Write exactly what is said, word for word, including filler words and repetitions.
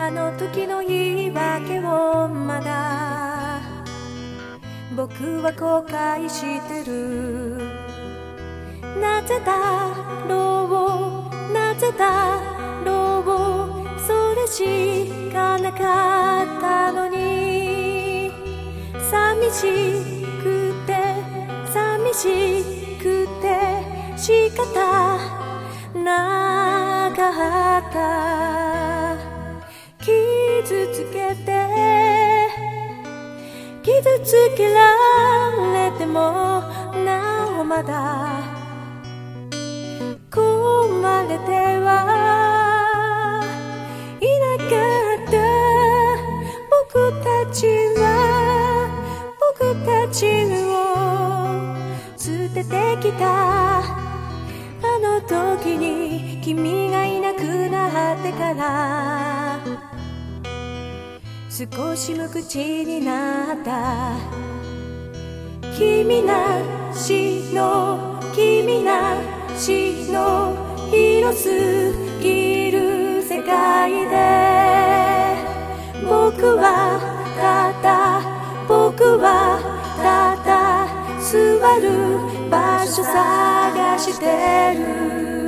あの時の言い訳をまだ僕は後悔してる。なぜだろうなぜだろう、それしかなかったのに。寂しくて寂しくて仕方なかった。傷つけて傷つけられてもなおまだ壊れてはいなかった。僕たちは僕たちを捨ててきた。あの時に君がいなくなってから少し無口になった。君なしの君なしの広すぎる世界で僕はただ僕はただ座る場所探してる。